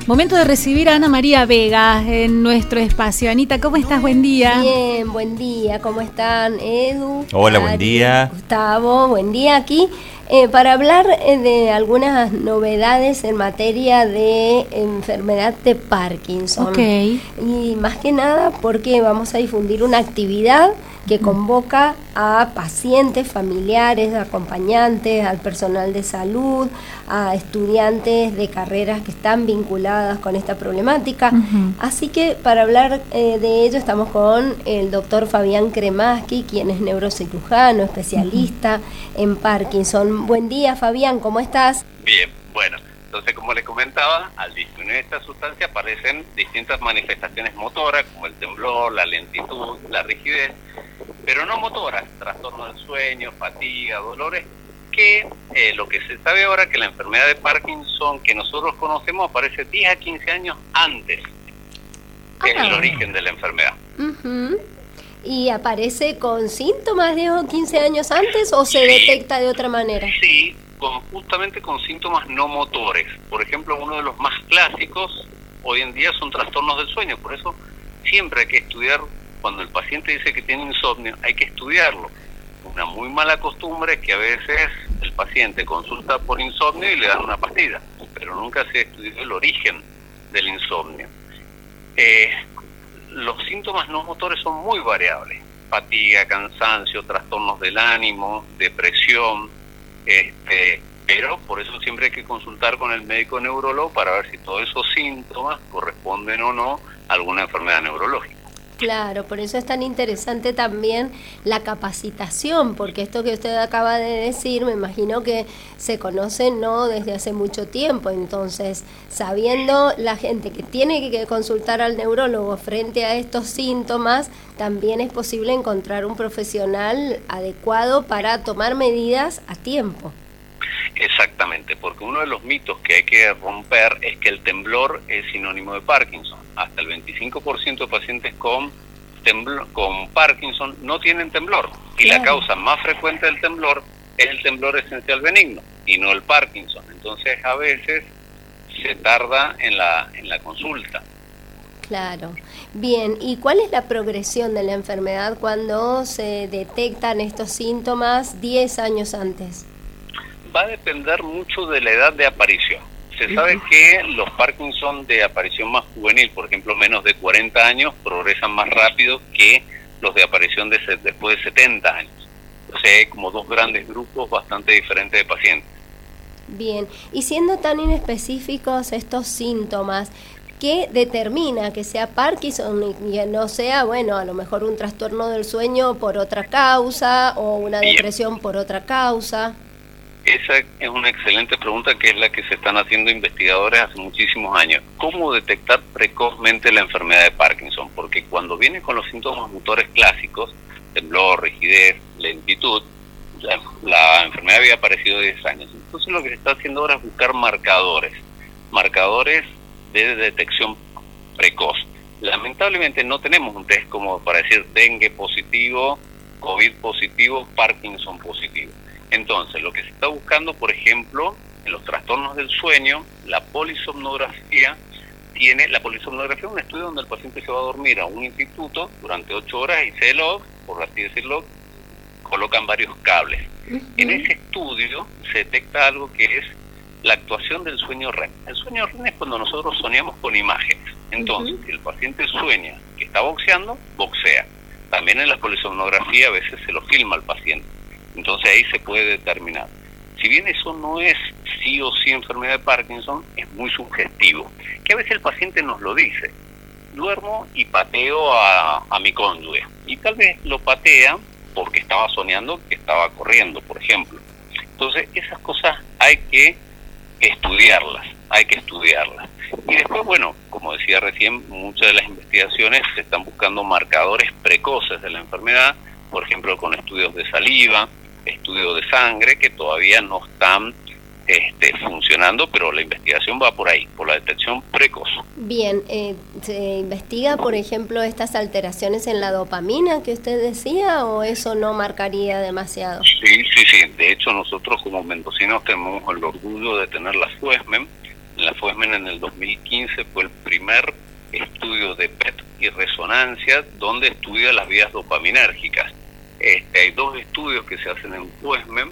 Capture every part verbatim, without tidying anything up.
Momento de recibir a Ana María Vega en nuestro espacio. Anita, ¿cómo estás? Buen día. Bien, buen día. ¿Cómo están, Edu? Hola, Ari, buen día. Gustavo, buen día aquí. Eh, para hablar eh, de algunas novedades en materia de enfermedad de Parkinson. Ok. Y más que nada porque vamos a difundir una actividad que convoca a pacientes, familiares, acompañantes, al personal de salud, a estudiantes de carreras que están vinculadas con esta problemática. Uh-huh. Así que para hablar eh, de ello estamos con el doctor Fabián Kremaski, quien es neurocirujano, especialista uh-huh. en Parkinson. Buen día, Fabián, ¿cómo estás? Bien, bueno, entonces como le comentaba, al disminuir esta sustancia aparecen distintas manifestaciones motoras, como el temblor, la lentitud, la rigidez, pero no motoras, trastorno del sueño, fatiga, dolores, que eh, lo que se sabe ahora que la enfermedad de Parkinson que nosotros conocemos aparece diez a quince años antes del Ah. origen de la enfermedad. Uh-huh. ¿Y aparece con síntomas diez o quince años antes o se Sí. detecta de otra manera? Sí, con, justamente con síntomas no motores. Por ejemplo, uno de los más clásicos hoy en día son trastornos del sueño. Por eso siempre hay que estudiar, cuando el paciente dice que tiene insomnio, hay que estudiarlo. Una muy mala costumbre es que a veces el paciente consulta por insomnio y le dan una pastilla, pero nunca se estudió el origen del insomnio. Eh, los síntomas no motores son muy variables: fatiga, cansancio, trastornos del ánimo, depresión, este, pero por eso siempre hay que consultar con el médico neurólogo para ver si todos esos síntomas corresponden o no a alguna enfermedad neurológica. Claro, por eso es tan interesante también la capacitación, porque esto que usted acaba de decir, me imagino que se conoce no desde hace mucho tiempo. Entonces, sabiendo la gente que tiene que consultar al neurólogo frente a estos síntomas, también es posible encontrar un profesional adecuado para tomar medidas a tiempo. Exactamente, porque uno de los mitos que hay que romper es que el temblor es sinónimo de Parkinson. Hasta el veinticinco por ciento de pacientes con temblor, con Parkinson no tienen temblor. Y Claro. la causa más frecuente del temblor es el temblor esencial benigno y no el Parkinson. Entonces a veces se tarda en la, en la consulta. Claro. Bien, ¿y cuál es la progresión de la enfermedad cuando se detectan estos síntomas diez años antes? Va a depender mucho de la edad de aparición. Se sabe que los Parkinson de aparición más juvenil, por ejemplo, menos de cuarenta años, progresan más rápido que los de aparición de, después de setenta años. O sea, hay como dos grandes grupos bastante diferentes de pacientes. Bien, y siendo tan inespecíficos estos síntomas, ¿qué determina que sea Parkinson y que no sea, bueno, a lo mejor un trastorno del sueño por otra causa o una Bien. depresión por otra causa? Esa es una excelente pregunta, que es la que se están haciendo investigadores hace muchísimos años. ¿Cómo detectar precozmente la enfermedad de Parkinson? Porque cuando viene con los síntomas motores clásicos, temblor, rigidez, lentitud, la, la enfermedad había aparecido diez años. Entonces lo que se está haciendo ahora es buscar marcadores, marcadores de detección precoz. Lamentablemente no tenemos un test como para decir dengue positivo, COVID positivo, Parkinson positivo. Entonces, lo que se está buscando, por ejemplo, en los trastornos del sueño, la polisomnografía tiene, la polisomnografía es un estudio donde el paciente se va a dormir a un instituto durante ocho horas y se log, por así decirlo, colocan varios cables. Uh-huh. En ese estudio se detecta algo que es la actuación del sueño R E M. El sueño R E M es cuando nosotros soñamos con imágenes. Entonces, uh-huh. si el paciente sueña que está boxeando, boxea. También en la polisomnografía a veces se lo filma al paciente. Entonces ahí se puede determinar. Si bien eso no es sí o sí enfermedad de Parkinson, es muy sugestivo. Que a veces el paciente nos lo dice: duermo y pateo a, a mi cónyuge. Y tal vez lo patea porque estaba soñando que estaba corriendo, por ejemplo. Entonces esas cosas hay que estudiarlas, hay que estudiarlas. Y después, bueno, como decía recién, muchas de las investigaciones se están buscando marcadores precoces de la enfermedad, por ejemplo con estudios de saliva, estudios de sangre, que todavía no están este, funcionando, pero la investigación va por ahí, por la detección precoz. Bien, eh, ¿se investiga, por ejemplo, estas alteraciones en la dopamina que usted decía, o eso no marcaría demasiado? Sí, sí, sí. De hecho, nosotros como mendocinos tenemos el orgullo de tener la SUESMEM, En la FUESMEN en el dos mil quince fue el primer estudio de P E T y resonancia donde estudia las vías dopaminérgicas. Este, hay dos estudios que se hacen en FUESMEN,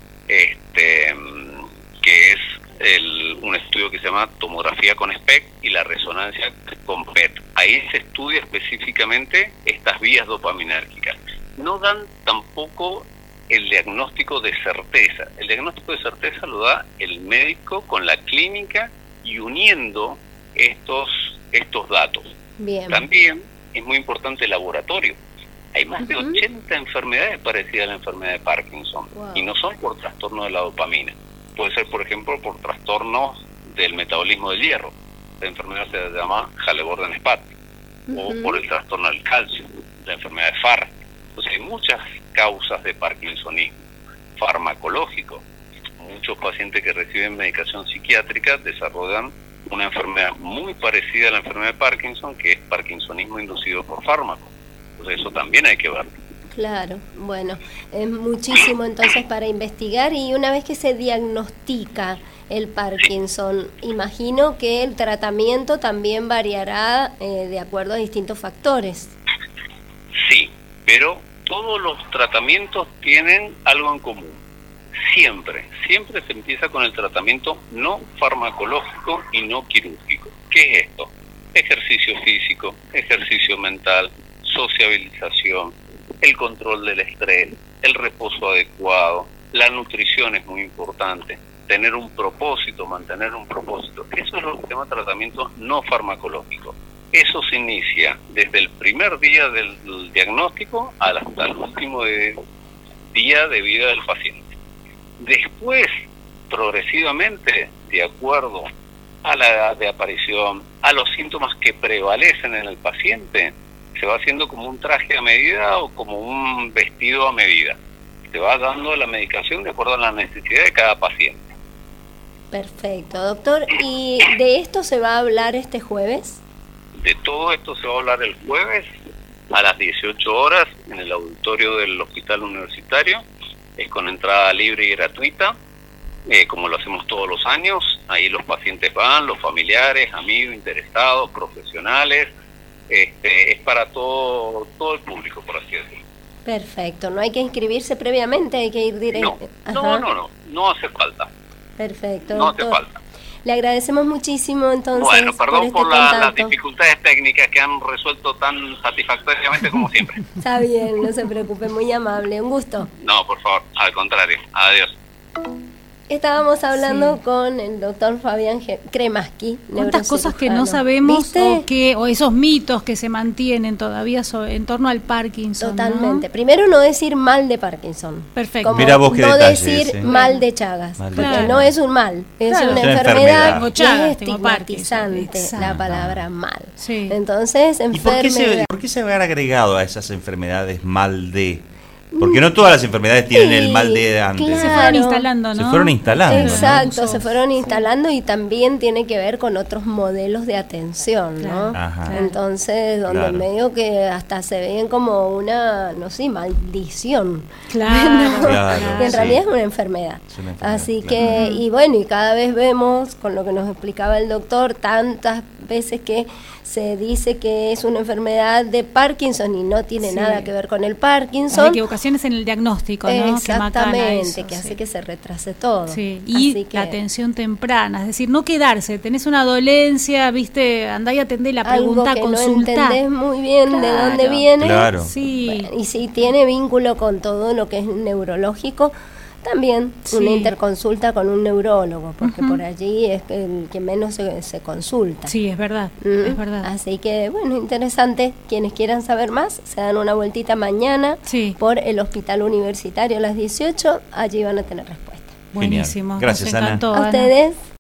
este, que es el, un estudio que se llama tomografía con SPECT y la resonancia con P E T. Ahí se estudia específicamente estas vías dopaminérgicas. No dan tampoco el diagnóstico de certeza. El diagnóstico de certeza lo da el médico con la clínica y uniendo estos, estos datos. Bien. También es muy importante el laboratorio. Hay más uh-huh. de ochenta enfermedades parecidas a la enfermedad de Parkinson, wow. y no son por trastorno de la dopamina. Puede ser, por ejemplo, por trastornos del metabolismo del hierro. La enfermedad se llama Halle-Borden-Spatz, uh-huh. o por el trastorno del calcio, la enfermedad de Farr. Entonces hay muchas causas de parkinsonismo. Farmacológico. Muchos pacientes que reciben medicación psiquiátrica desarrollan una enfermedad muy parecida a la enfermedad de Parkinson, que es parkinsonismo inducido por fármaco. Entonces eso también hay que verlo. Claro, bueno, es muchísimo entonces para investigar. Y una vez que se diagnostica el Parkinson, sí. imagino que el tratamiento también variará eh, de acuerdo a distintos factores. Sí, pero todos los tratamientos tienen algo en común. Siempre, siempre se empieza con el tratamiento no farmacológico y no quirúrgico. ¿Qué es esto? Ejercicio físico, ejercicio mental, sociabilización, el control del estrés, el reposo adecuado, la nutrición es muy importante, tener un propósito, mantener un propósito. Eso es lo que se llama tratamiento no farmacológico. Eso se inicia desde el primer día del diagnóstico hasta el último de, día de vida del paciente. Después, progresivamente, de acuerdo a la edad de aparición, a los síntomas que prevalecen en el paciente, se va haciendo como un traje a medida o como un vestido a medida. Se va dando la medicación de acuerdo a la necesidad de cada paciente. Perfecto, doctor. ¿Y de esto se va a hablar este jueves? De todo esto se va a hablar el jueves a las dieciocho horas en el auditorio del Hospital Universitario. Es con entrada libre y gratuita, eh, como lo hacemos todos los años. Ahí los pacientes van, los familiares, amigos, interesados, profesionales. Este, es para todo todo el público, por así decirlo. Perfecto, no hay que inscribirse previamente, hay que ir directo. No, no, no, no, no hace falta. Perfecto, no doctor. hace falta. Le agradecemos muchísimo entonces. Bueno, perdón por, por, este la, las dificultades técnicas que han resuelto tan satisfactoriamente como siempre. Está bien, no se preocupe, muy amable, un gusto. No, por favor, al contrario, adiós. Estábamos hablando sí. con el doctor Fabián Kremaski. ¿Cuántas cosas que no sabemos o, que, o esos mitos que se mantienen todavía sobre, en torno al Parkinson? Totalmente. ¿No? Primero, no decir mal de Parkinson. Perfecto. Como Mirá vos qué no detalles, decir eh. mal de Chagas. Mal de porque Chagas. no es un mal, es Claro. una es una enfermedad, enfermedad. Chagas, es estigmatizante Exacto. la palabra mal. Sí. Entonces, ¿Y por qué, enfermedad. se, por qué se habrá agregado a esas enfermedades mal de? Porque no todas las enfermedades tienen Sí, el mal de antes. claro. Se fueron instalando, ¿no? Se fueron instalando. Exacto, ¿no? se fueron instalando y también tiene que ver con otros modelos de atención, ¿no? Claro. Ajá. Entonces, donde Claro. medio que hasta se ven como una, no sé, maldición. Claro, Claro, Que en sí. realidad es una enfermedad. Es una enfermedad, Así claro. que, y bueno, y cada vez vemos, con lo que nos explicaba el doctor, tantas veces que se dice que es una enfermedad de Parkinson y no tiene Sí. nada que ver con el Las Parkinson. equivocaciones en el diagnóstico, ¿no? Exactamente, que, macana eso, que hace sí. que se retrase todo. Sí. Y Así que la atención temprana, es decir, no quedarse, tenés una dolencia, viste, andá y atendé la algo pregunta, que no consultá. entendés muy bien de Claro. dónde viene. Claro. Sí. Bueno, y si tiene vínculo con todo lo que es neurológico, también Sí. una interconsulta con un neurólogo, porque Ujú. por allí es que el que menos se, se consulta. Sí, es verdad, ¿Mm? es verdad. Así que, bueno, interesante. Quienes quieran saber más, se dan una vueltita mañana Sí. por el Hospital Universitario a las dieciocho. Allí van a tener respuesta. Buenísimo. Gracias, Nos Ana. encantó, A Ana. ustedes.